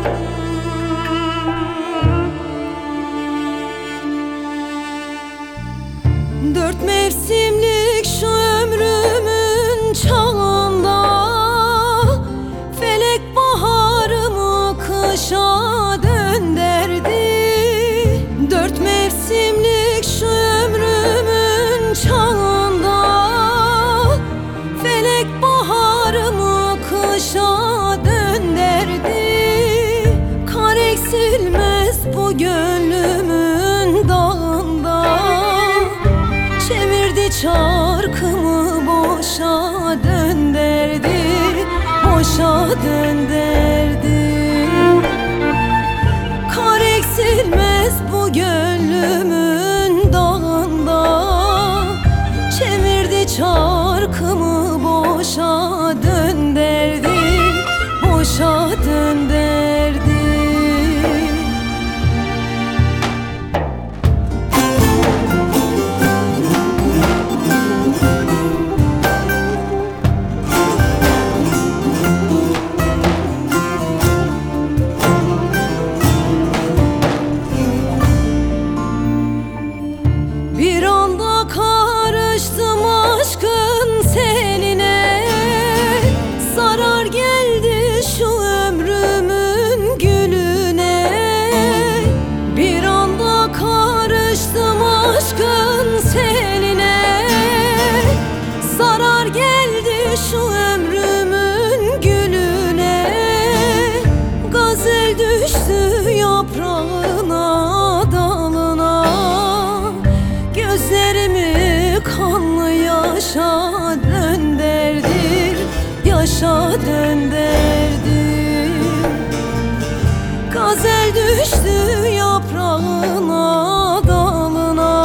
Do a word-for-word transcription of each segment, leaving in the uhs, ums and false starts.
Dört mevsimlik şu ömrümün çağında felek baharımı kışa döndürdü. Dört mevsimlik şu ömrümün çağında felek baharımı kışa döndürdü. Kar eksilmez bu gönlümün dağında, çevirdi çarkımı boşa döndürdü, boşa döndürdü. Kar eksilmez bu gönlümün dağında, çevirdi çarkımı boşa döndürdü, boşa döndürdü. Bir anda karıştım aşkın seline, zarar geldi şu ömrümün gülüne. Bir anda karıştım aşkın seline, zarar geldi şu ömrümün gülüne. Gazel düştü yaprağına, dalına, gözlerimi kanlı yaşa döndürdü, yaşa döndürdü. Gazel düştü yaprağına, dalına,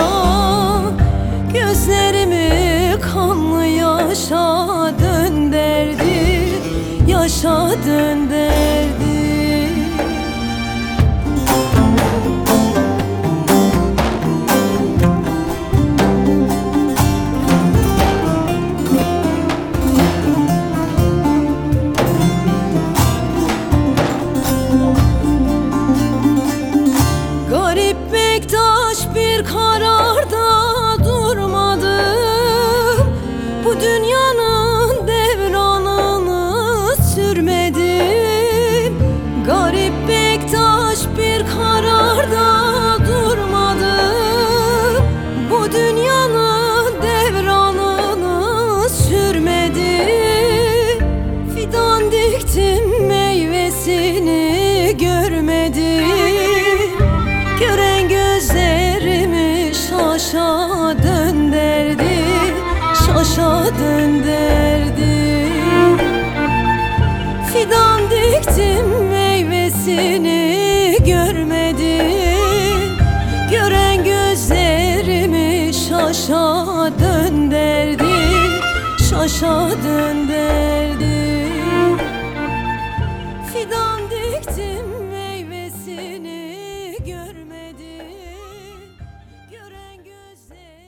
gözlerimi kanlı yaşa döndürdü, yaşa döndürdü. Garip bektaş bir kararda durmadım, bu dünyanın devranını sürmedim. Garip bektaş bir kararda durmadım, bu dünyanın devranını sürmedim. Fidan diktim meyvesini görmedim, gören gözlerimi şaşa döndürdü, şaşa döndürdü. Fidan diktim meyvesini görmedim, gören gözlerimi şaşa döndürdü, şaşa döndürdü. Fidan diktim meyvesini görmedim, gören gözler